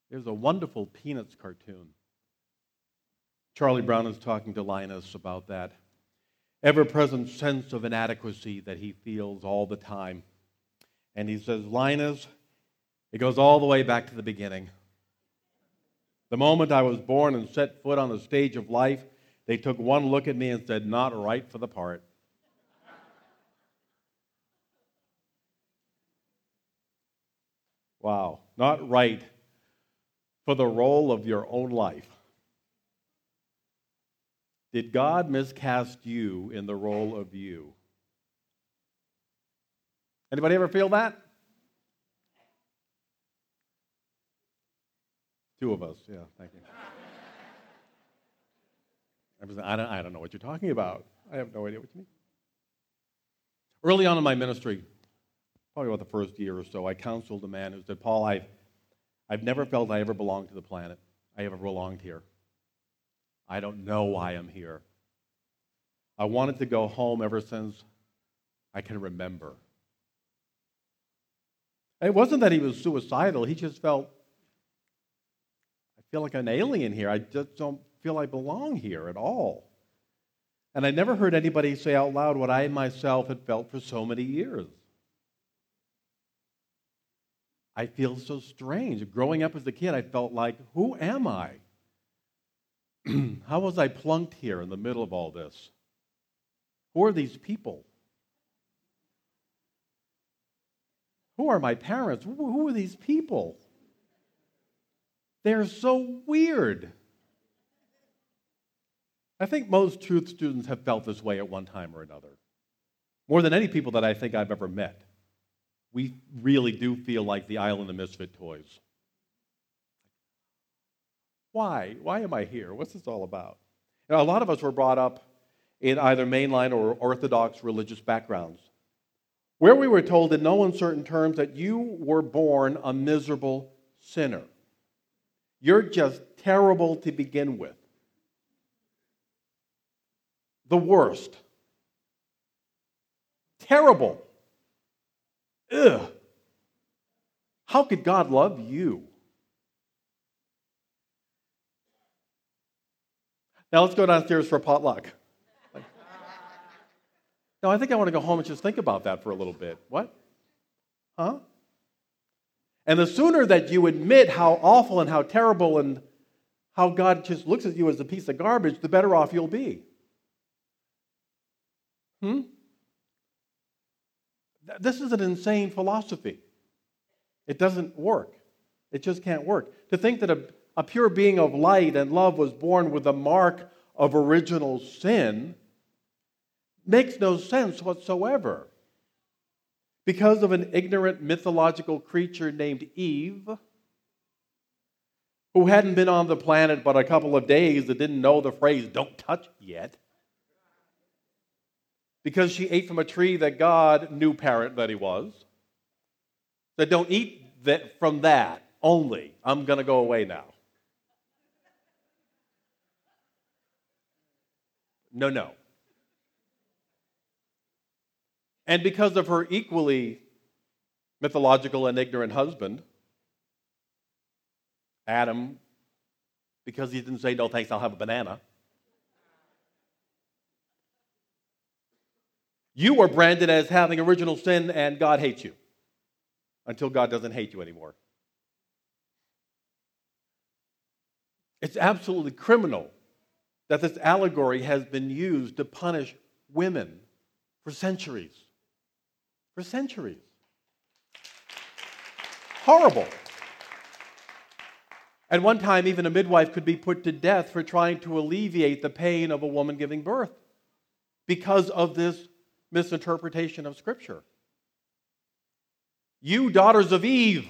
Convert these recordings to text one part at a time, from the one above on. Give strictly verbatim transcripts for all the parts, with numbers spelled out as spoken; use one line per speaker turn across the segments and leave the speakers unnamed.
There's a wonderful Peanuts cartoon. Charlie Brown is talking to Linus about that ever-present sense of inadequacy that he feels all the time. And he says, Linus, it goes all the way back to the beginning. The moment I was born and set foot on the stage of life, they took one look at me and said, not right for the part. Wow, not right for the role of your own life. Did God miscast you in the role of you? Anybody ever feel that? Two of us, yeah, thank you. I, was, I, don't, I don't know what you're talking about. I have no idea what you mean. Early on in my ministry, probably about the first year or so, I counseled a man who said, Paul, I've, I've never felt I ever belonged to the planet. I ever belonged here. I don't know why I'm here. I wanted to go home ever since I can remember. It wasn't that he was suicidal. He just felt, I feel like an alien here. I just don't feel I belong here at all. And I never heard anybody say out loud what I myself had felt for so many years. I feel so strange. Growing up as a kid, I felt like, who am I? How was I plunked here in the middle of all this? Who are these people? Who are my parents? Who are these people? They're so weird. I think most truth students have felt this way at one time or another. More than any people that I think I've ever met. We really do feel like the island of misfit toys. Why? Why am I here? What's this all about? You know, a lot of us were brought up in either mainline or orthodox religious backgrounds, where we were told in no uncertain terms that you were born a miserable sinner. You're just terrible to begin with. The worst. Terrible. Ugh. How could God love you? Now let's go downstairs for a potluck. No, I think I want to go home and just think about that for a little bit. What? Huh? And the sooner that you admit how awful and how terrible and how God just looks at you as a piece of garbage, the better off you'll be. Hmm? This is an insane philosophy. It doesn't work. It just can't work. To think that a, a pure being of light and love was born with the mark of original sin makes no sense whatsoever. Because of an ignorant mythological creature named Eve, who hadn't been on the planet but a couple of days, that didn't know the phrase, don't touch yet, because she ate from a tree that God knew parent that he was, said, don't eat that from that only. I'm going to go away now. No, no. And because of her equally mythological and ignorant husband, Adam, because he didn't say, no thanks, I'll have a banana, you were branded as having original sin and God hates you until God doesn't hate you anymore. It's absolutely criminal that this allegory has been used to punish women for centuries. For centuries. Horrible. At one time, even a midwife could be put to death for trying to alleviate the pain of a woman giving birth because of this misinterpretation of Scripture. You daughters of Eve.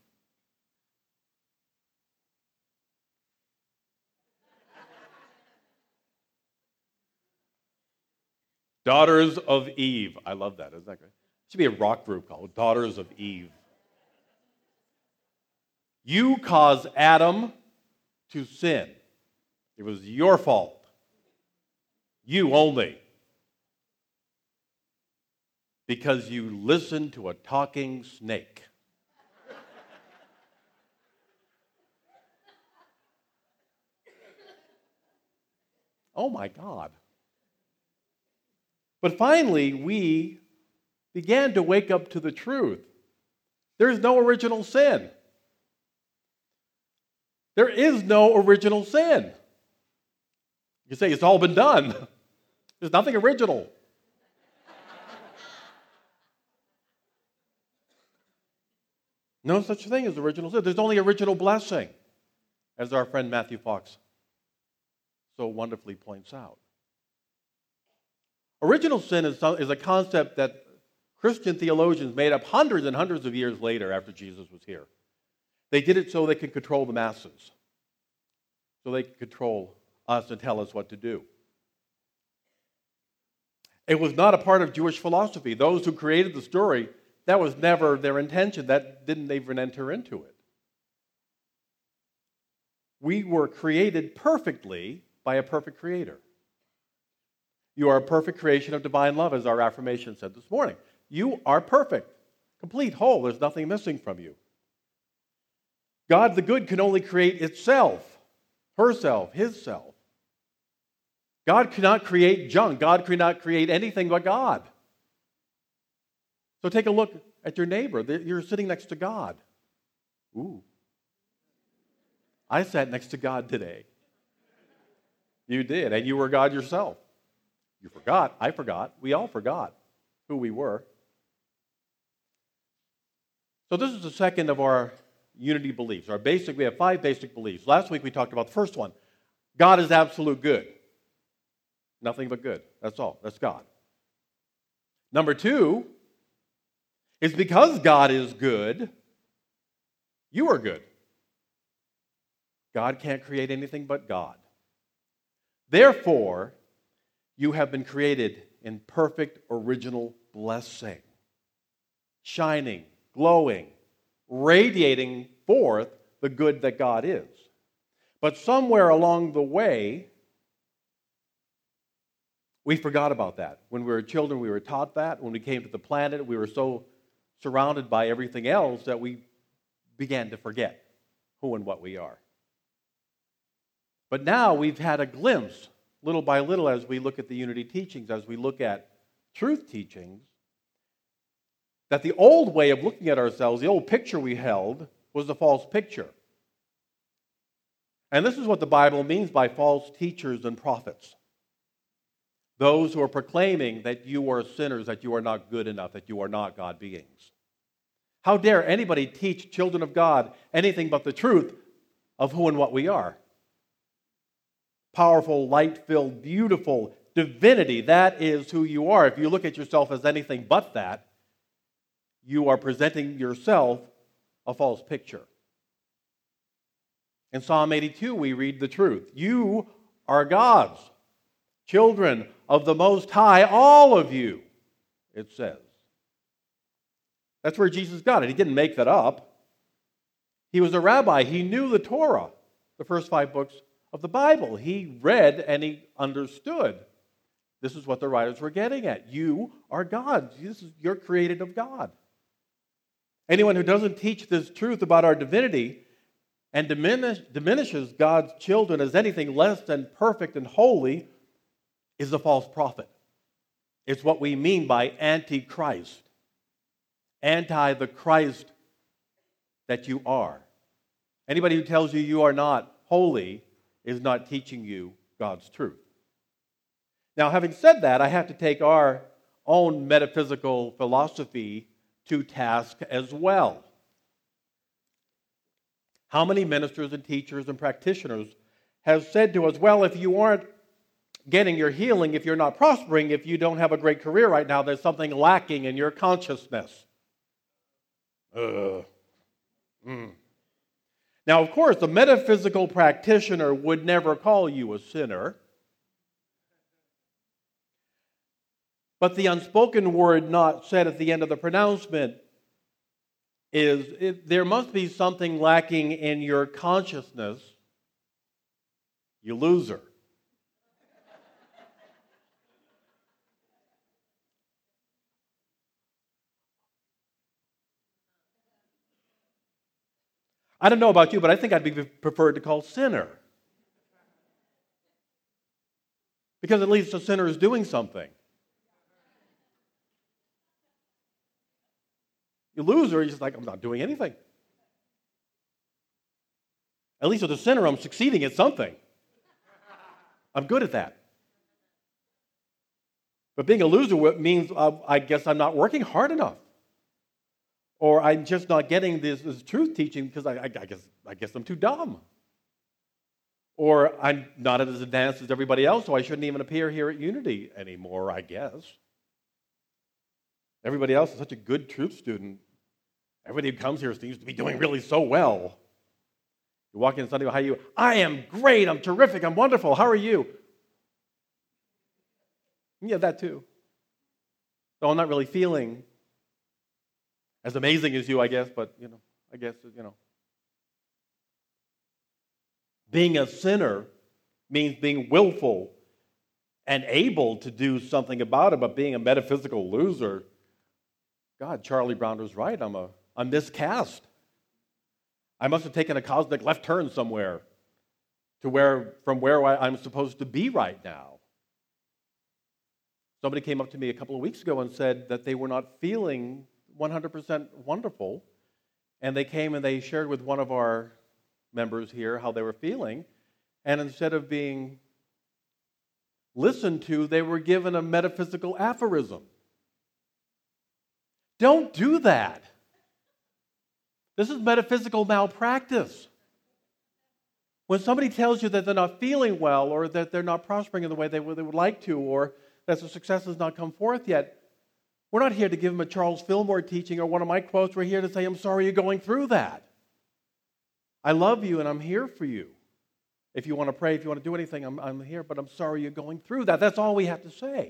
Daughters of Eve. I love that. Isn't that great? It should be a rock group called Daughters of Eve. You caused Adam to sin. It was your fault. You only. Because you listened to a talking snake. Oh my God. But finally, we began to wake up to the truth. There's no original sin. There is no original sin. You say it's all been done. There's nothing original. No such thing as original sin. There's only original blessing, as our friend Matthew Fox so wonderfully points out. Original sin is, is a concept that Christian theologians made up hundreds and hundreds of years later after Jesus was here. They did it so they could control the masses, so they could control us and tell us what to do. It was not a part of Jewish philosophy. Those who created the story, that was never their intention. That didn't even enter into it. We were created perfectly by a perfect creator. You are a perfect creation of divine love, as our affirmation said this morning. You are perfect, complete, whole. There's nothing missing from you. God the good can only create itself, herself, his self. God cannot create junk. God cannot create anything but God. So take a look at your neighbor. You're sitting next to God. Ooh. I sat next to God today. You did, and you were God yourself. You forgot. I forgot. We all forgot who we were. So this is the second of our unity beliefs. Our basic, we have five basic beliefs. Last week we talked about the first one. God is absolute good. Nothing but good. That's all. That's God. Number two is because God is good, you are good. God can't create anything but God. Therefore, you have been created in perfect original blessing, shining, glowing, radiating forth the good that God is. But somewhere along the way, we forgot about that. When we were children, we were taught that. When we came to the planet, we were so surrounded by everything else that we began to forget who and what we are. But now we've had a glimpse, little by little, as we look at the unity teachings, as we look at truth teachings, that the old way of looking at ourselves, the old picture we held, was the false picture. And this is what the Bible means by false teachers and prophets. Those who are proclaiming that you are sinners, that you are not good enough, that you are not God beings. How dare anybody teach children of God anything but the truth of who and what we are? Powerful, light-filled, beautiful divinity. That is who you are. If you look at yourself as anything but that, you are presenting yourself a false picture. In Psalm eighty-two, we read the truth. You are God's children of the Most High, all of you, it says. That's where Jesus got it. He didn't make that up. He was a rabbi. He knew the Torah, the first five books of the Bible. He read and he understood. This is what the writers were getting at. You are God. This is, you're created of God. Anyone who doesn't teach this truth about our divinity and diminish, diminishes God's children as anything less than perfect and holy is a false prophet. It's what we mean by antichrist. Anti the Christ that you are. Anybody who tells you you are not holy is not teaching you God's truth. Now, having said that, I have to take our own metaphysical philosophy to task as well. How many ministers and teachers and practitioners have said to us, well, if you aren't getting your healing, if you're not prospering, if you don't have a great career right now, there's something lacking in your consciousness. Uh, mm. Now, of course, the metaphysical practitioner would never call you a sinner. But the unspoken word not said at the end of the pronouncement is, it, there must be something lacking in your consciousness, you loser. I don't know about you, but I think I'd be preferred to call sinner. Because at least the sinner is doing something. You loser, you're just like, I'm not doing anything. At least with the sinner, I'm succeeding at something. I'm good at that. But being a loser means uh, I guess I'm not working hard enough. Or I'm just not getting this, this truth teaching because I, I, I guess I guess I'm too dumb. Or I'm not as advanced as everybody else, so I shouldn't even appear here at Unity anymore, I guess. Everybody else is such a good truth student. Everybody who comes here seems to be doing really so well. You walk in Sunday, how are you? I am great, I'm terrific, I'm wonderful. How are you? Yeah, that too. So I'm not really feeling as amazing as you, I guess, but, you know, I guess, you know. Being a sinner means being willful and able to do something about it, but being a metaphysical loser, God, Charlie Brown was right. I'm a I'm miscast. I must have taken a cosmic left turn somewhere to where from where I'm supposed to be right now. Somebody came up to me a couple of weeks ago and said that they were not feeling one hundred percent wonderful, and they came and they shared with one of our members here how they were feeling, and instead of being listened to, they were given a metaphysical aphorism. Don't do that. This is metaphysical malpractice. When somebody tells you that they're not feeling well, or that they're not prospering in the way they would, they would like to, or that the success has not come forth yet, we're not here to give them a Charles Fillmore teaching or one of my quotes. We're here to say, I'm sorry you're going through that. I love you and I'm here for you. If you want to pray, if you want to do anything, I'm, I'm here, but I'm sorry you're going through that. That's all we have to say.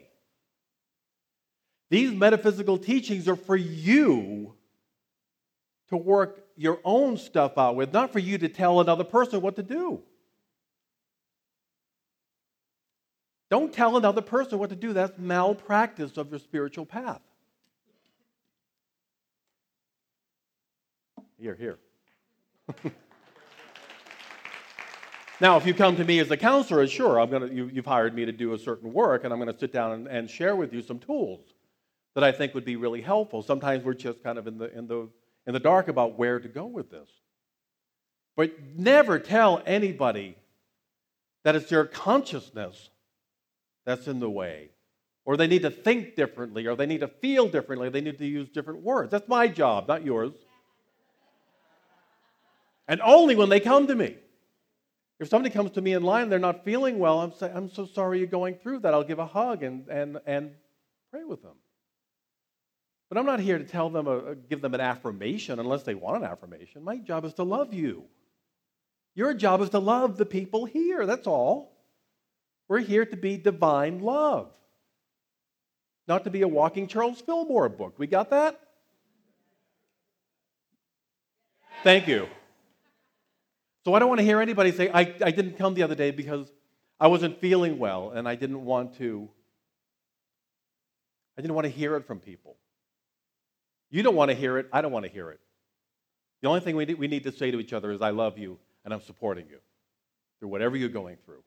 These metaphysical teachings are for you to work your own stuff out with, not for you to tell another person what to do. Don't tell another person what to do. That's malpractice of your spiritual path. Here, here. Now, if you come to me as a counselor, sure, I'm gonna, you, you've hired me to do a certain work, and I'm going to sit down and, and share with you some tools that I think would be really helpful. Sometimes we're just kind of in the in the in the dark about where to go with this. But never tell anybody that it's their consciousness that's in the way, or they need to think differently, or they need to feel differently, they need to use different words. That's my job, not yours. And only when they come to me. If somebody comes to me in line and they're not feeling well, I'm saying, I'm so sorry you're going through that. I'll give a hug and and and pray with them. But I'm not here to tell them, a, give them an affirmation unless they want an affirmation. My job is to love you. Your job is to love the people here. That's all. We're here to be divine love, not to be a walking Charles Fillmore book. We got that? Thank you. So I don't want to hear anybody say, I, I didn't come the other day because I wasn't feeling well and I didn't want to, I didn't want to hear it from people. You don't want to hear it, I don't want to hear it. The only thing we need, we need to say to each other is, I love you and I'm supporting you through whatever you're going through.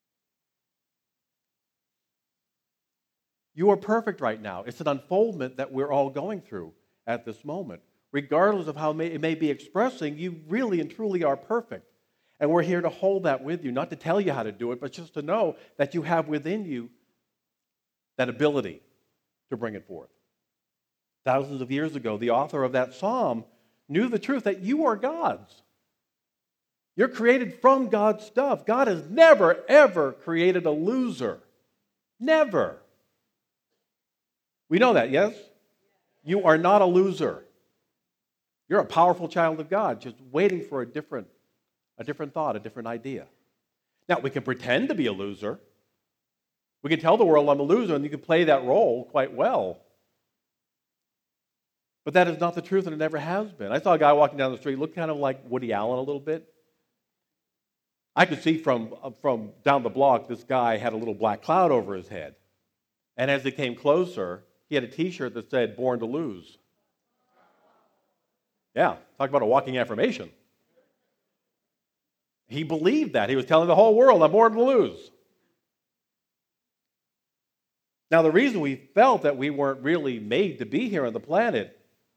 You are perfect right now. It's an unfoldment that we're all going through at this moment. Regardless of how it may, it may be expressing, you really and truly are perfect. And we're here to hold that with you, not to tell you how to do it, but just to know that you have within you that ability to bring it forth. Thousands of years ago, the author of that psalm knew the truth that you are God's. You're created from God's stuff. God has never, ever created a loser. Never. We know that, yes? You are not a loser. You're a powerful child of God, just waiting for a different, a different thought, a different idea. Now, we can pretend to be a loser. We can tell the world I'm a loser, and you can play that role quite well. But that is not the truth, and it never has been. I saw a guy walking down the street, looked kind of like Woody Allen a little bit. I could see from, from down the block, this guy had a little black cloud over his head. And as he came closer, he had a T-shirt that said, "Born to Lose." Yeah, talk about a walking affirmation. He believed that. He was telling the whole world, I'm born to lose. Now, the reason we felt that we weren't really made to be here on the planet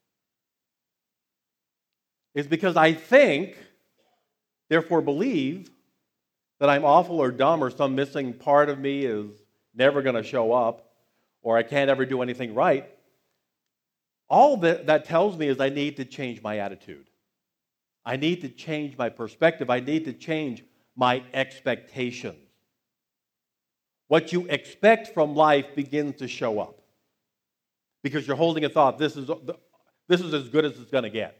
is because I think, therefore believe, that I'm awful or dumb or some missing part of me is never going to show up or I can't ever do anything right. All that, that tells me is I need to change my attitude. I need to change my perspective. I need to change my expectations. What you expect from life begins to show up because you're holding a thought, this is, this is as good as it's going to get.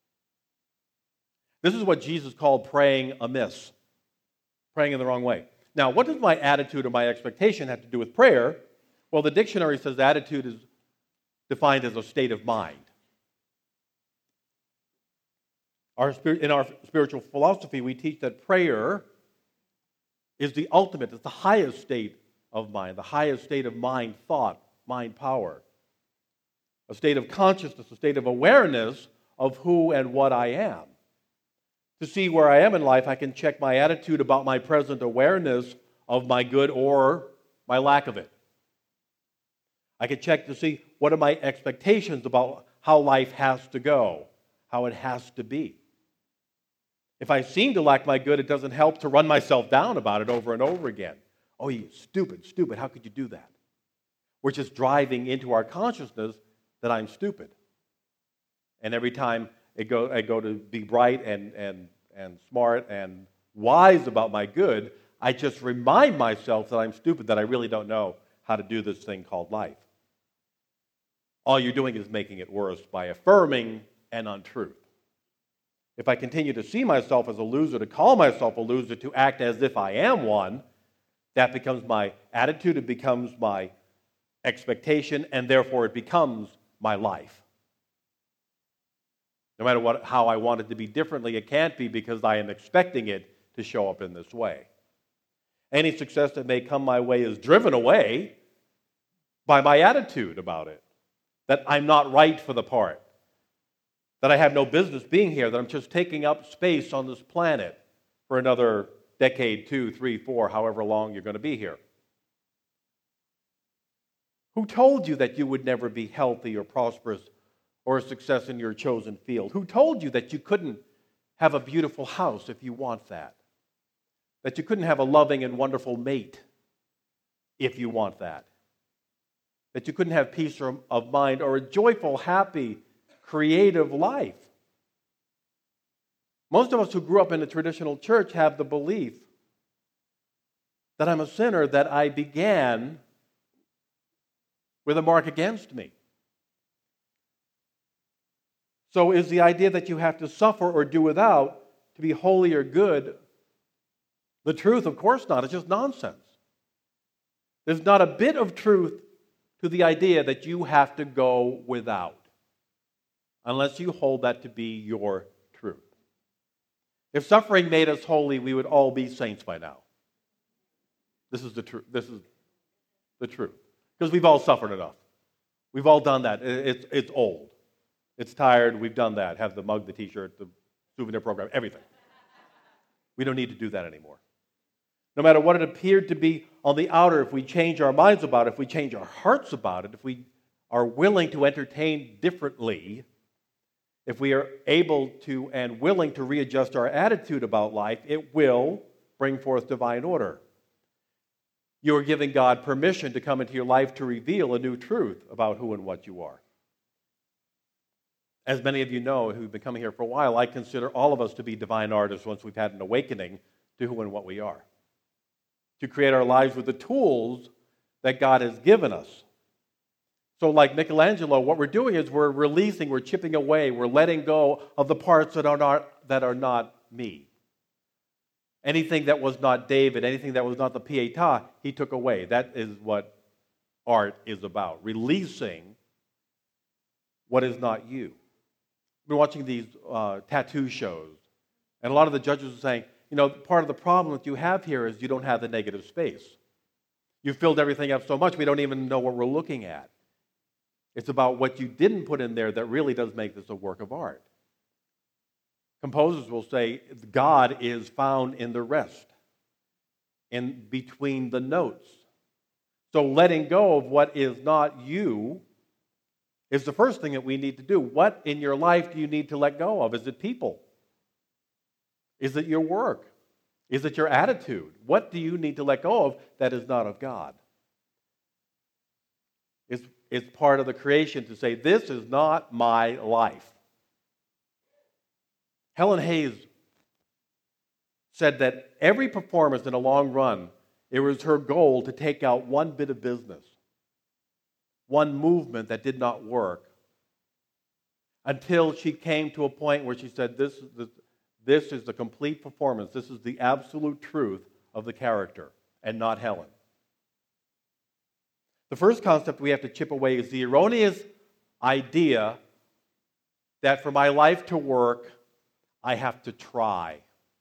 This is what Jesus called praying amiss, praying in the wrong way. Now, what does my attitude or my expectation have to do with prayer? Well, the dictionary says attitude is defined as a state of mind. Our, in our spiritual philosophy, we teach that prayer is the ultimate, it's the highest state of mind, the highest state of mind thought, mind power. A state of consciousness, a state of awareness of who and what I am. To see where I am in life, I can check my attitude about my present awareness of my good or my lack of it. I can check to see what are my expectations about how life has to go, how it has to be. If I seem to lack my good, it doesn't help to run myself down about it over and over again. Oh, you stupid, stupid, how could you do that? We're just driving into our consciousness that I'm stupid. And every time I go, I go to be bright and, and, and smart and wise about my good, I just remind myself that I'm stupid, that I really don't know how to do this thing called life. All you're doing is making it worse by affirming an untruth. If I continue to see myself as a loser, to call myself a loser, to act as if I am one, that becomes my attitude, it becomes my expectation, and therefore it becomes my life. No matter what, how I want it to be differently, it can't be because I am expecting it to show up in this way. Any success that may come my way is driven away by my attitude about it, that I'm not right for the part, that I have no business being here, that I'm just taking up space on this planet for another decade, two, three, four, however long you're going to be here. Who told you that you would never be healthy or prosperous or a success in your chosen field? Who told you that you couldn't have a beautiful house if you want that? That you couldn't have a loving and wonderful mate if you want that? That you couldn't have peace of mind or a joyful, happy, creative life? Most of us who grew up in a traditional church have the belief that I'm a sinner, that I began with a mark against me. So is the idea that you have to suffer or do without to be holy or good the truth? Of course not. It's just nonsense. There's not a bit of truth to the idea that you have to go without, unless you hold that to be your truth. If suffering made us holy, we would all be saints by now. This is the truth. This is the truth. Because we've all suffered enough. We've all done that. It's, it's old. It's tired. We've done that. Have the mug, the t-shirt, the souvenir program, everything. We don't need to do that anymore. No matter what it appeared to be on the outer, if we change our minds about it, if we change our hearts about it, if we are willing to entertain differently, if we are able to and willing to readjust our attitude about life, it will bring forth divine order. You are giving God permission to come into your life to reveal a new truth about who and what you are. As many of you know who've been coming here for a while, I consider all of us to be divine artists once we've had an awakening to who and what we are. To create our lives with the tools that God has given us. So like Michelangelo, what we're doing is we're releasing, we're chipping away, we're letting go of the parts that are not, that are not me. Anything that was not David, anything that was not the Pietà, he took away. That is what art is about. Releasing what is not you. I've been watching these uh, tattoo shows, and a lot of the judges are saying, you know, part of the problem that you have here is you don't have the negative space. You've filled everything up so much we don't even know what we're looking at. It's about what you didn't put in there that really does make this a work of art. Composers will say God is found in the rest, in between the notes. So letting go of what is not you is the first thing that we need to do. What in your life do you need to let go of? Is it people? Is it your work? Is it your attitude? What do you need to let go of that is not of God? It's, it's part of the creation to say, this is not my life. Helen Hayes said that every performance in a long run, it was her goal to take out one bit of business, one movement that did not work, until she came to a point where she said, this is the, this is the complete performance. This is the absolute truth of the character, and not Helen. The first concept we have to chip away is the erroneous idea that for my life to work, I have to try.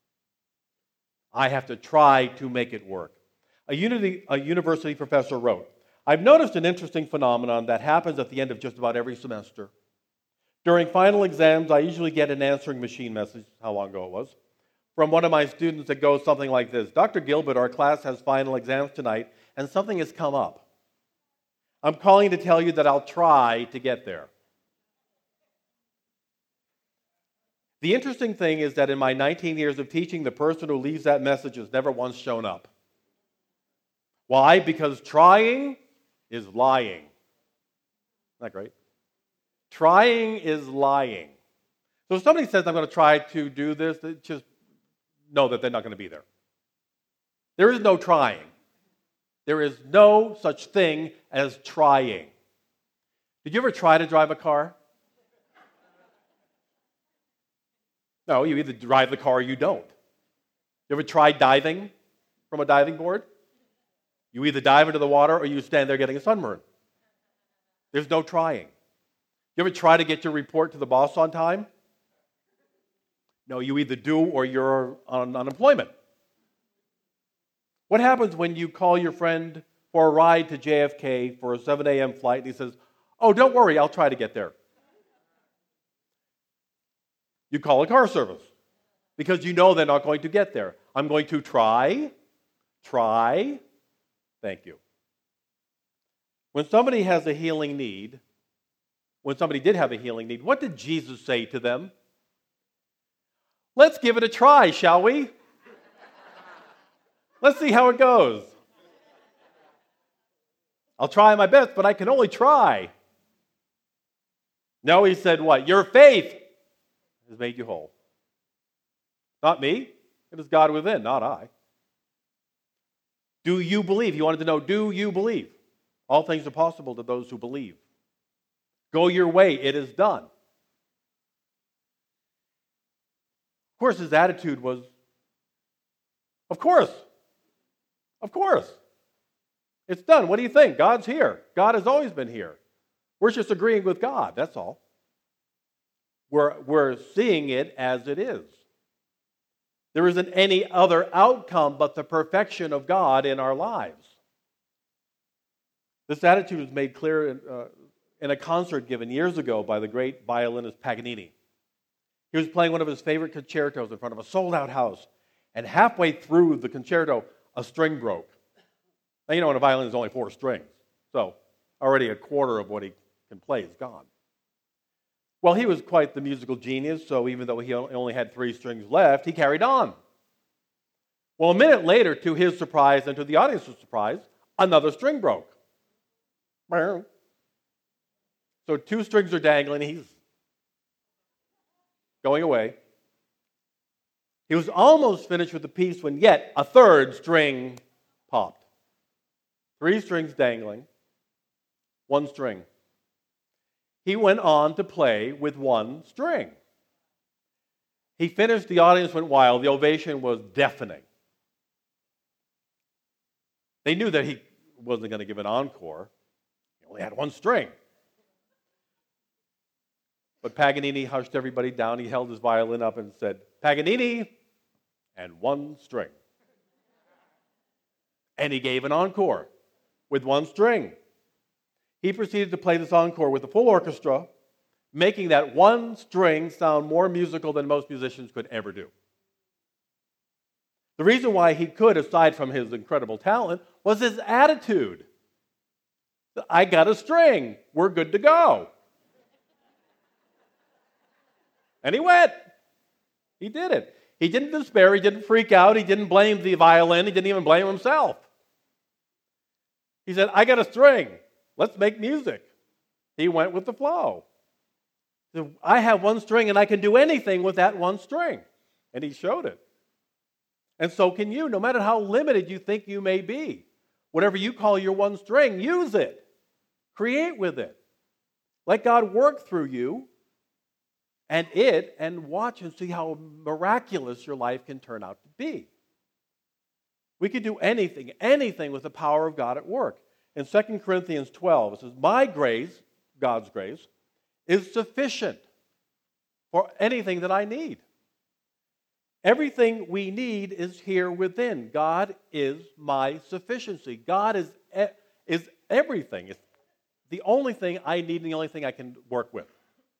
I have to try to make it work. A, unity, a university professor wrote, I've noticed an interesting phenomenon that happens at the end of just about every semester. During final exams, I usually get an answering machine message, how long ago it was, from one of my students that goes something like this. Doctor Gilbert, our class has final exams tonight, and something has come up. I'm calling to tell you that I'll try to get there. The interesting thing is that in my nineteen years of teaching, the person who leaves that message has never once shown up. Why? Because trying is lying. Isn't that great? Trying is lying. So if somebody says, I'm going to try to do this, just know that they're not going to be there. There is no trying. There is no such thing as trying. Did you ever try to drive a car? No, you either drive the car or you don't. You ever tried diving from a diving board? You either dive into the water or you stand there getting a sunburn. There's no trying. You ever try to get your report to the boss on time? No, you either do or you're on unemployment. What happens when you call your friend for a ride to J F K for a seven a.m. flight and he says, oh, don't worry, I'll try to get there? You call a car service because you know they're not going to get there. I'm going to try, try, thank you. When somebody has a healing need, when somebody did have a healing need, what did Jesus say to them? Let's give it a try, shall we? Let's see how it goes. I'll try my best, but I can only try. No, he said what? Your faith has made you whole. Not me. It is God within, not I. Do you believe? He wanted to know, do you believe? All things are possible to those who believe. Go your way, it is done. Of course, his attitude was, of course. Of course. It's done. What do you think? God's here. God has always been here. We're just agreeing with God, that's all. We're, we're seeing it as it is. There isn't any other outcome but the perfection of God in our lives. This attitude was made clear in, uh, in a concert given years ago by the great violinist Paganini. He was playing one of his favorite concertos in front of a sold-out house, and halfway through the concerto, a string broke. Now, you know, in a violin, there's only four strings, so already a quarter of what he can play is gone. Well, he was quite the musical genius, so even though he only had three strings left, he carried on. Well, a minute later, to his surprise and to the audience's surprise, another string broke. So two strings are dangling, he's going away. He was almost finished with the piece when yet a third string popped. Three strings dangling, one string. He went on to play with one string. He finished, the audience went wild, the ovation was deafening. They knew that he wasn't going to give an encore. He only had one string. But Paganini hushed everybody down. He held his violin up and said, Paganini, and one string. And he gave an encore with one string. He proceeded to play this encore with the full orchestra, making that one string sound more musical than most musicians could ever do. The reason why he could, aside from his incredible talent, was his attitude. I got a string. We're good to go. And he went. He did it. He didn't despair. He didn't freak out. He didn't blame the violin. He didn't even blame himself. He said, I got a string. Let's make music. He went with the flow. So I have one string and I can do anything with that one string. And he showed it. And so can you, no matter how limited you think you may be. Whatever you call your one string, use it. Create with it. Let God work through you and it, and watch and see how miraculous your life can turn out to be. We can do anything, anything with the power of God at work. In Second Corinthians twelve, it says, my grace, God's grace, is sufficient for anything that I need. Everything we need is here within. God is my sufficiency. God is, is everything. It's the only thing I need and the only thing I can work with.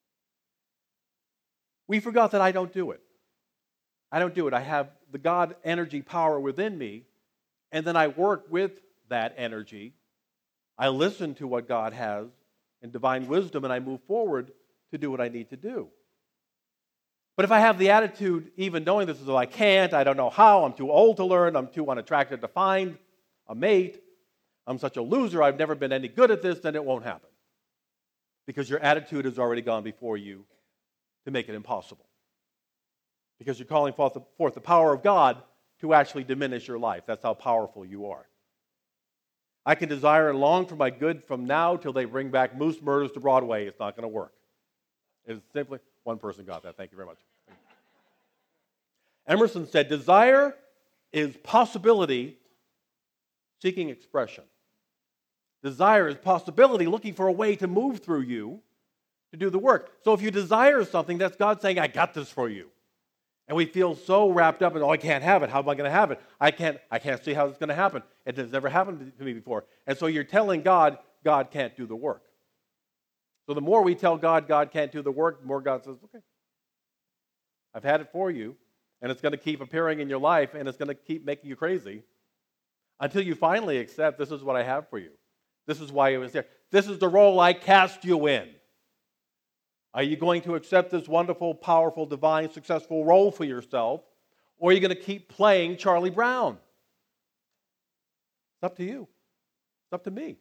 We forgot that I don't do it. I don't do it. I have the God energy power within me, and then I work with that energy. I listen to what God has in divine wisdom, and I move forward to do what I need to do. But if I have the attitude, even knowing this, is I can't, I don't know how, I'm too old to learn, I'm too unattractive to find a mate, I'm such a loser, I've never been any good at this, then it won't happen. Because your attitude has already gone before you to make it impossible. Because you're calling forth the, forth the power of God to actually diminish your life. That's how powerful you are. I can desire and long for my good from now till they bring back Moose Murders to Broadway. It's not going to work. It's simply, one person got that. Thank you very much. Emerson said, desire is possibility seeking expression. Desire is possibility looking for a way to move through you to do the work. So if you desire something, that's God saying, I got this for you. And we feel so wrapped up in, oh, I can't have it. How am I going to have it? I can't, I can't see how it's going to happen. It has never happened to me before. And so you're telling God, God can't do the work. So the more we tell God, God can't do the work, the more God says, okay, I've had it for you, and it's going to keep appearing in your life, and it's going to keep making you crazy until you finally accept, this is what I have for you. This is why it was there. This is the role I cast you in. Are you going to accept this wonderful, powerful, divine, successful role for yourself, or are you going to keep playing Charlie Brown? It's up to you. It's up to me.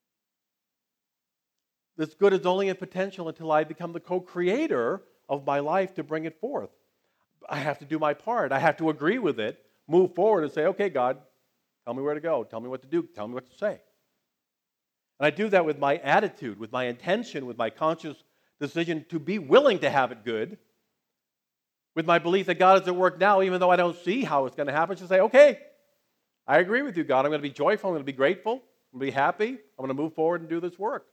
This good is only in potential until I become the co-creator of my life to bring it forth. I have to do my part. I have to agree with it, move forward and say, okay, God, tell me where to go. Tell me what to do. Tell me what to say. And I do that with my attitude, with my intention, with my conscious decision to be willing to have it good, with my belief that God is at work now, even though I don't see how it's going to happen, to say, okay, I agree with you, God. I'm going to be joyful. I'm going to be grateful. I'm going to be happy. I'm going to move forward and do this work.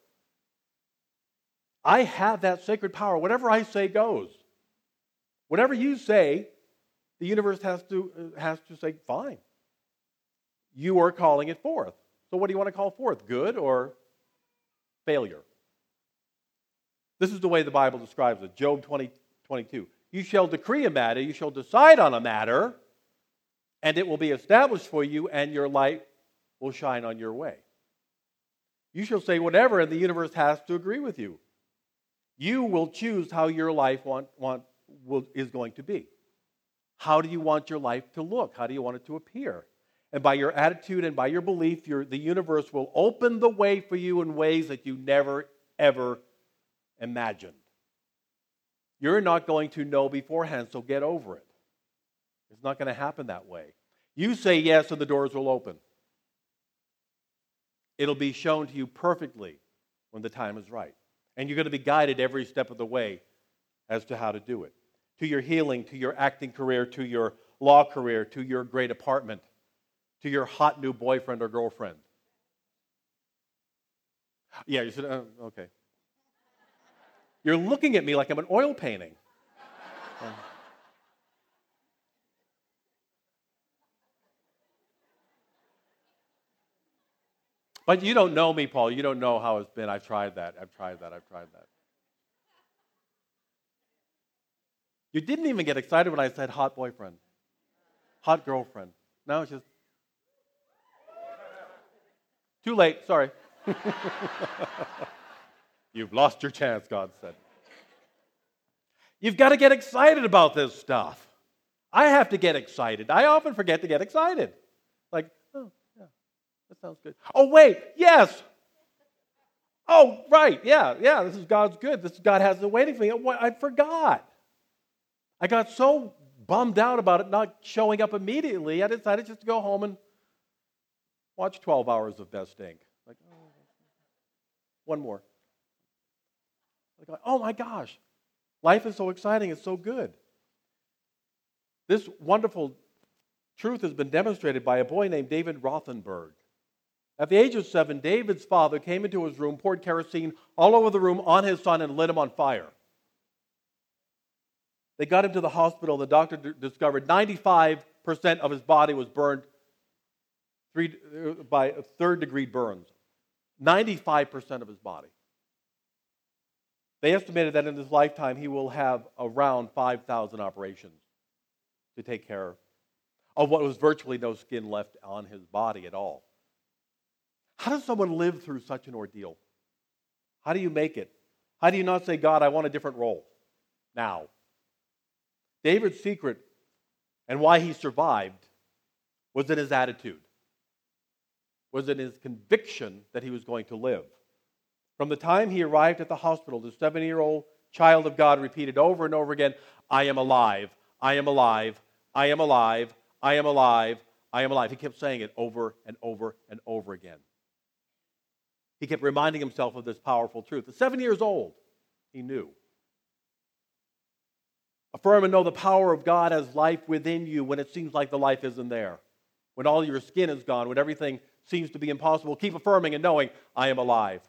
I have that sacred power. Whatever I say goes. Whatever you say, the universe has to, has to say, fine. You are calling it forth. So what do you want to call forth? Good or failure? This is the way the Bible describes it. Job twenty, twenty-two. You shall decree a matter, you shall decide on a matter, and it will be established for you, and your light will shine on your way. You shall say whatever, and the universe has to agree with you. You will choose how your life want, want, will, is going to be. How do you want your life to look? How do you want it to appear? And by your attitude and by your belief, your, the universe will open the way for you in ways that you never, ever imagined. You're not going to know beforehand, so get over it. It's not going to happen that way. You say yes, and the doors will open. It'll be shown to you perfectly when the time is right. And you're going to be guided every step of the way as to how to do it. To your healing, to your acting career, to your law career, to your great apartment, to your hot new boyfriend or girlfriend. Yeah, you said, oh, okay. You're looking at me like I'm an oil painting. But you don't know me, Paul. You don't know how it's been. I've tried that. I've tried that. I've tried that. You didn't even get excited when I said hot boyfriend. Hot girlfriend. No, it's just... Too late. Sorry. You've lost your chance, God said. You've got to get excited about this stuff. I have to get excited. I often forget to get excited. Like, oh, yeah, that sounds good. Oh, wait, yes. Oh, right, yeah, yeah, this is God's good. This God has it waiting for me. I forgot. I got so bummed out about it not showing up immediately, I decided just to go home and watch twelve hours of Best Incorporated. Like, oh, one more. Like, oh my gosh, life is so exciting, it's so good. This wonderful truth has been demonstrated by a boy named David Rothenberg. At the age of seven, David's father came into his room, poured kerosene all over the room on his son, and lit him on fire. They got him to the hospital. The doctor d- discovered ninety-five percent of his body was burned three, uh, by third-degree burns. ninety-five percent of his body. They estimated that in his lifetime he will have around five thousand operations to take care of what was virtually no skin left on his body at all. How does someone live through such an ordeal? How do you make it? How do you not say, God, I want a different role now? David's secret and why he survived was in his attitude, was in his conviction that he was going to live. From the time he arrived at the hospital, the seven-year-old child of God repeated over and over again, I am alive, I am alive, I am alive, I am alive, I am alive. He kept saying it over and over and over again. He kept reminding himself of this powerful truth. At seven years old, he knew. Affirm and know the power of God as life within you when it seems like the life isn't there. When all your skin is gone, when everything seems to be impossible, keep affirming and knowing, I am alive.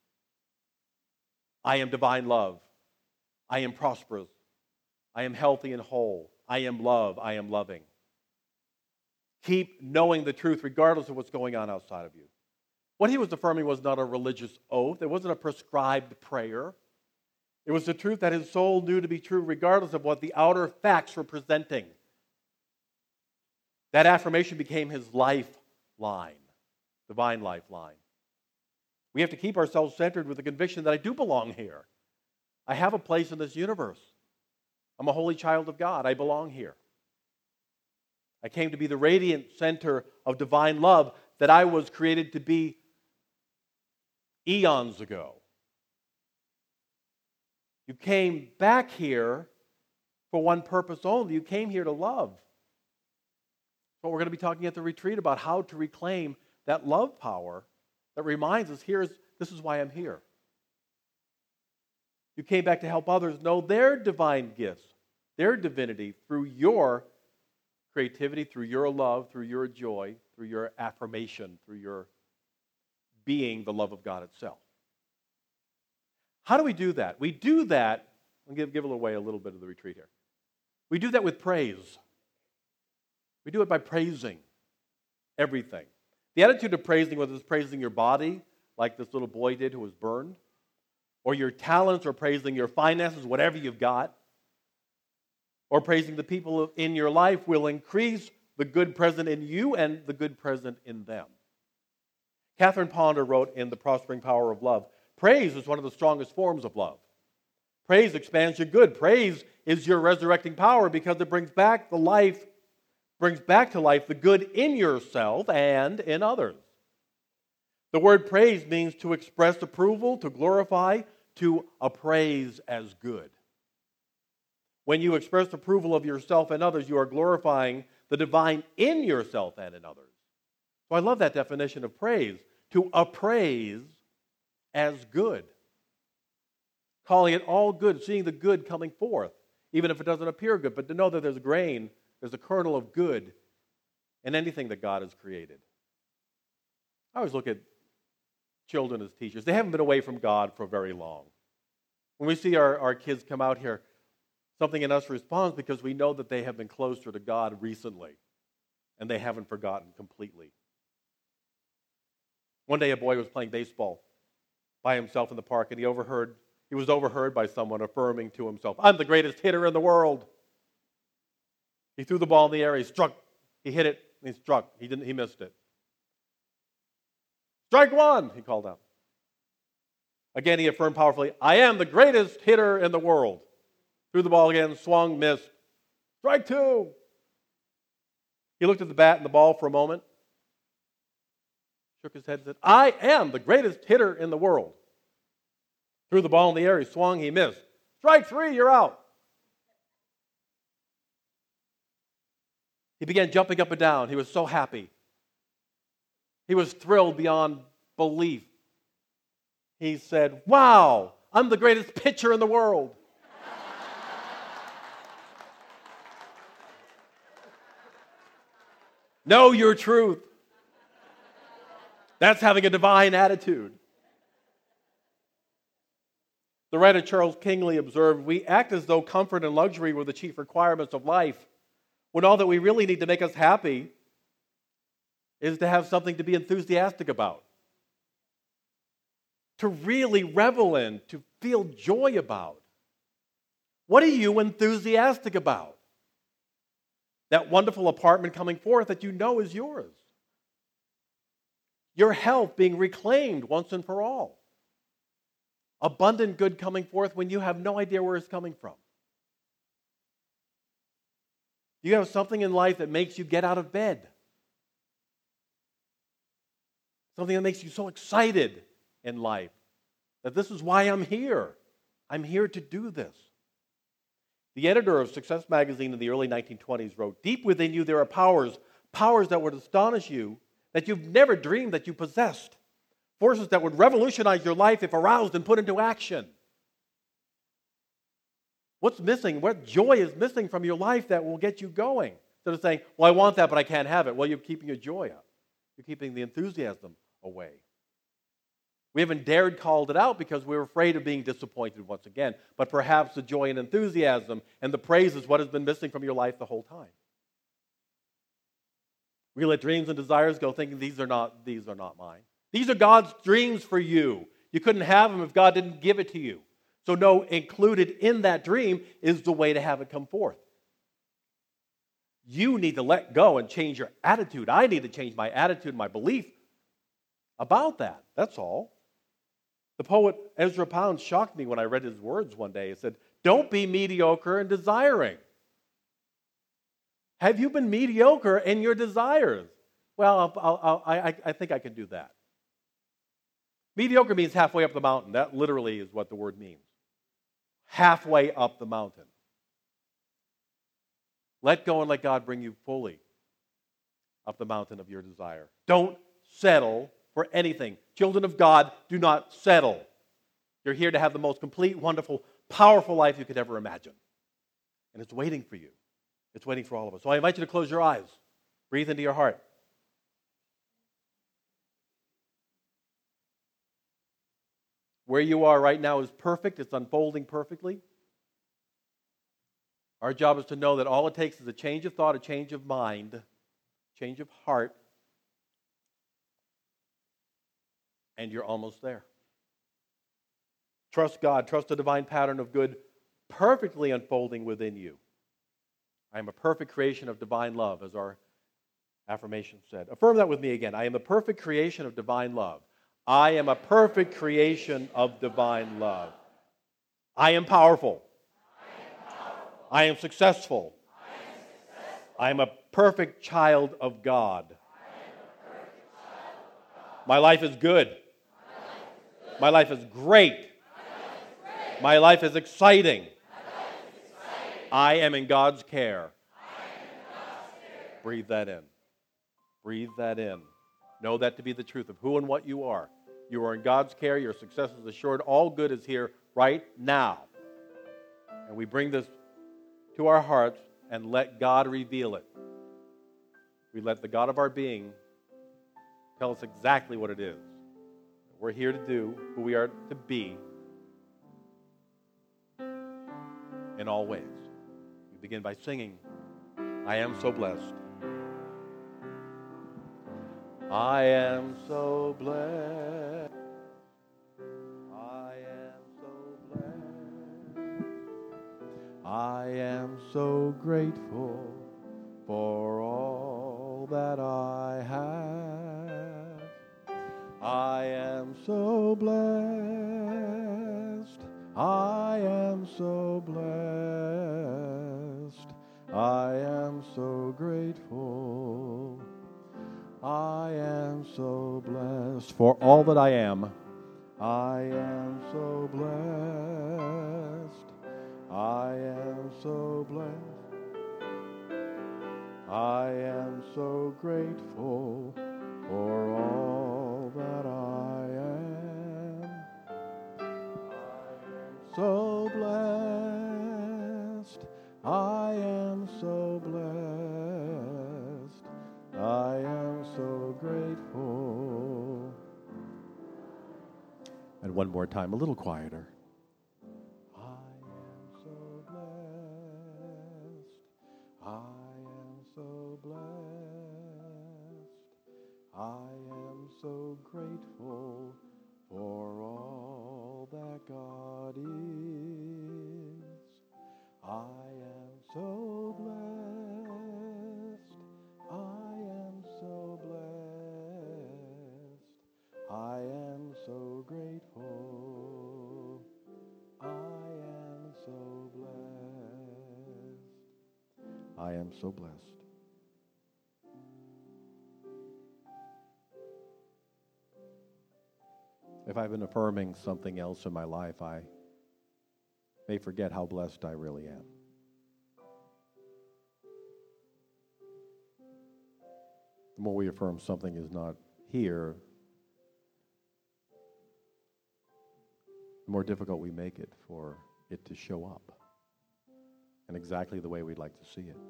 I am divine love. I am prosperous. I am healthy and whole. I am love. I am loving. Keep knowing the truth regardless of what's going on outside of you. What he was affirming was not a religious oath. It wasn't a prescribed prayer. It was the truth that his soul knew to be true regardless of what the outer facts were presenting. That affirmation became his lifeline, divine lifeline. We have to keep ourselves centered with the conviction that I do belong here. I have a place in this universe. I'm a holy child of God. I belong here. I came to be the radiant center of divine love that I was created to be eons ago. You came back here for one purpose only. You came here to love. But we're going to be talking at the retreat about how to reclaim that love power that reminds us, here's this is why I'm here. You came back to help others know their divine gifts, their divinity through your creativity, through your love, through your joy, through your affirmation, through your being the love of God itself. How do we do that? We do that, I'll give, give away a little bit of the retreat here. We do that with praise. We do it by praising everything. The attitude of praising, whether it's praising your body, like this little boy did who was burned, or your talents, or praising your finances, whatever you've got, or praising the people in your life will increase the good present in you and the good present in them. Catherine Ponder wrote in The Prospering Power of Love, praise is one of the strongest forms of love. Praise expands your good. Praise is your resurrecting power because it brings back the life, brings back to life the good in yourself and in others. The word praise means to express approval, to glorify, to appraise as good. When you express approval of yourself and others, you are glorifying the divine in yourself and in others. So I love that definition of praise, to appraise as good. Calling it all good, seeing the good coming forth, even if it doesn't appear good, but to know that there's a grain, there's a kernel of good in anything that God has created. I always look at children as teachers. They haven't been away from God for very long. When we see our, our kids come out here, something in us responds because we know that they have been closer to God recently, and they haven't forgotten completely. One day a boy was playing baseball by himself in the park, and he overheard, he was overheard by someone affirming to himself, I'm the greatest hitter in the world. He threw the ball in the air, he struck, he hit it, and he struck. He didn't, he missed it. Strike one, he called out. Again, he affirmed powerfully, I am the greatest hitter in the world. Threw the ball again, swung, missed. Strike two. He looked at the bat and the ball for a moment, shook his head and said, I am the greatest hitter in the world. Threw the ball in the air, he swung, he missed. Strike three, you're out. He began jumping up and down. He was so happy. He was thrilled beyond belief. He said, wow, I'm the greatest pitcher in the world. Know your truth. That's having a divine attitude. The writer Charles Kingsley observed, we act as though comfort and luxury were the chief requirements of life, when all that we really need to make us happy is to have something to be enthusiastic about, to really revel in, to feel joy about. What are you enthusiastic about? That wonderful apartment coming forth that you know is yours. Your health being reclaimed once and for all. Abundant good coming forth when you have no idea where it's coming from. Do you have something in life that makes you get out of bed? Something that makes you so excited in life that this is why I'm here. I'm here to do this. The editor of Success Magazine in the early nineteen twenties wrote, deep within you there are powers, powers that would astonish you, that you've never dreamed that you possessed. Forces that would revolutionize your life if aroused and put into action. What's missing? What joy is missing from your life that will get you going? Instead of saying, well, I want that, but I can't have it. Well, you're keeping your joy up. You're keeping the enthusiasm away. We haven't dared called it out because we're afraid of being disappointed once again. But perhaps the joy and enthusiasm and the praise is what has been missing from your life the whole time. We let dreams and desires go thinking these are not, these are not mine. These are God's dreams for you. You couldn't have them if God didn't give it to you. So no, included in that dream is the way to have it come forth. You need to let go and change your attitude. I need to change my attitude, my belief about that. That's all. The poet Ezra Pound shocked me when I read his words one day. He said, don't be mediocre in desiring. Have you been mediocre in your desires? Well, I'll, I'll, I, I think I can do that. Mediocre means halfway up the mountain. That literally is what the word means. Halfway up the mountain. Let go and let God bring you fully up the mountain of your desire. Don't settle for anything. Children of God, do not settle. You're here to have the most complete, wonderful, powerful life you could ever imagine. And it's waiting for you. It's waiting for all of us. So I invite you to close your eyes. Breathe into your heart. Where you are right now is perfect. It's unfolding perfectly. Our job is to know that all it takes is a change of thought, a change of mind, change of heart, and you're almost there. Trust God. Trust the divine pattern of good perfectly unfolding within you. I am a perfect creation of divine love, as our affirmation said. Affirm that with me again. I am a perfect creation of divine love. I am a perfect creation of divine love. I am powerful. I am successful. I am a perfect child of God. My life is good. My life is great. My life is exciting. I am in God's care. Breathe that in. Breathe that in. Know that to be the truth of who and what you are. You are in God's care. Your success is assured. All good is here right now. And we bring this to our hearts and let God reveal it. We let the God of our being tell us exactly what it is we're here to do, who we are to be in all ways. We begin by singing, I am so blessed. I am so blessed. I am so blessed. I am so grateful for all that I have. I am so blessed. I am so blessed. I am so grateful. I am so blessed for all that I am. I am so blessed. I am so blessed. I am so grateful for all that I am. I am so blessed. I am so blessed. I am so grateful. And one more time, a little quieter. I am so blessed. I am so blessed. I am so grateful for all that God is. I am so blessed. I am so blessed. I am so grateful. I am so blessed. I am so blessed. If I've been affirming something else in my life, I may forget how blessed I really am. The more we affirm something is not here, the more difficult we make it for it to show up in exactly the way we'd like to see it.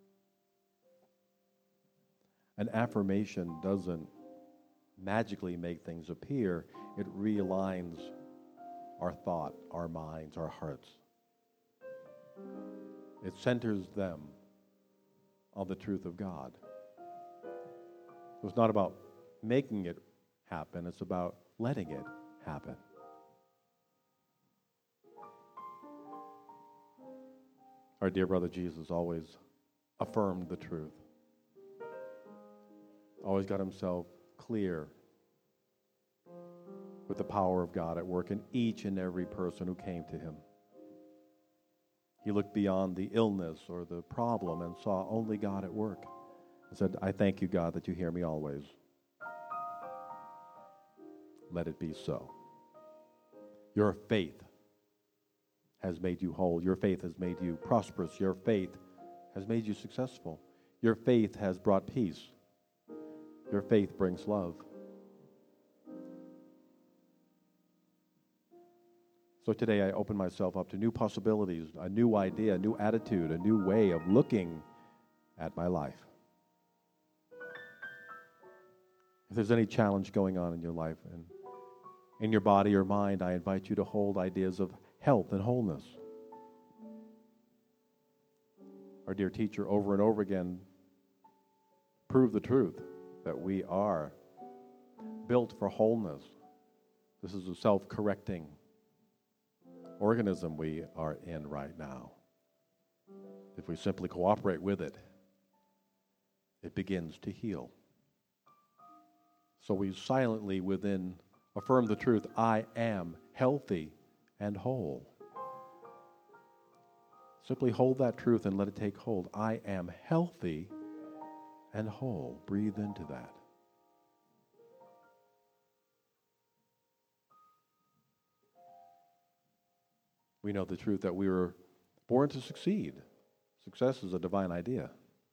An affirmation doesn't magically make things appear. It realigns our thought, our minds, our hearts. It centers them on the truth of God. So it's not about making it happen, it's about letting it happen. Our dear brother Jesus always affirmed the truth. Always got himself clear with the power of God at work in each and every person who came to him. He looked beyond the illness or the problem and saw only God at work and said, I thank you, God, that you hear me always. Let it be so. Your faith has made you whole. Your faith has made you prosperous. Your faith has made you successful. Your faith has brought peace. Your faith brings love. So today I open myself up to new possibilities, a new idea, a new attitude, a new way of looking at my life. If there's any challenge going on in your life and in your body or mind, I invite you to hold ideas of health and wholeness. Our dear teacher over and over again proved the truth that we are built for wholeness. This is a self-correcting organism we are in right now. If we simply cooperate with it, it begins to heal. So we silently within affirm the truth, I am healthy and whole. Simply hold that truth and let it take hold. I am healthy and whole. Breathe into that. We know the truth that we were born to succeed. Success is a divine idea.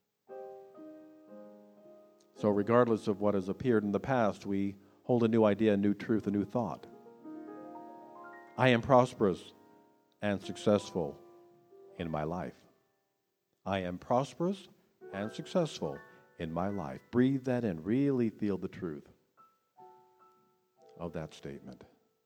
So regardless of what has appeared in the past, we hold a new idea, a new truth, a new thought. I am prosperous and successful in my life. I am prosperous and successful in my life. Breathe that in. Really feel the truth of that statement.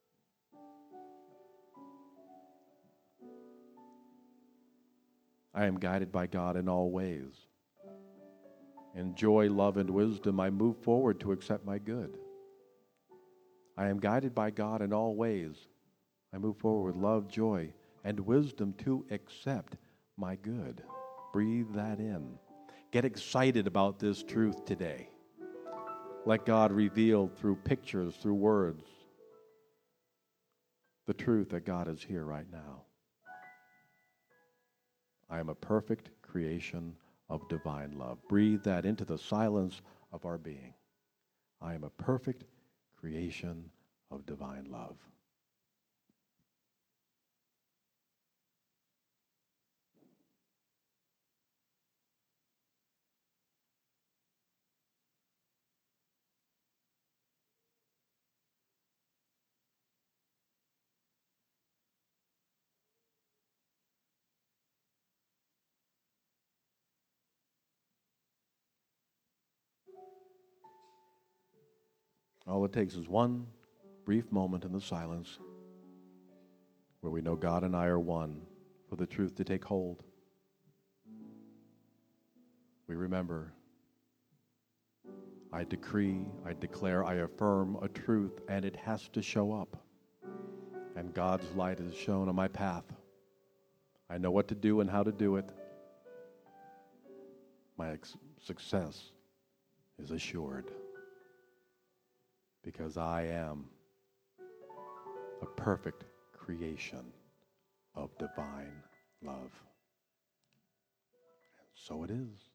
I am guided by God in all ways. In joy, love, and wisdom, I move forward to accept my good. I am guided by God in all ways. I move forward with love, joy, and wisdom to accept my good. Breathe that in. Get excited about this truth today. Let God reveal through pictures, through words, the truth that God is here right now. I am a perfect creation of divine love. Breathe that into the silence of our being. I am a perfect creation of divine love. All it takes is one brief moment in the silence where we know God and I are one for the truth to take hold. We remember, I decree, I declare, I affirm a truth, and it has to show up. And God's light is shown on my path. I know what to do and how to do it. My ex- success is assured because I am a perfect creation of divine love. And so it is.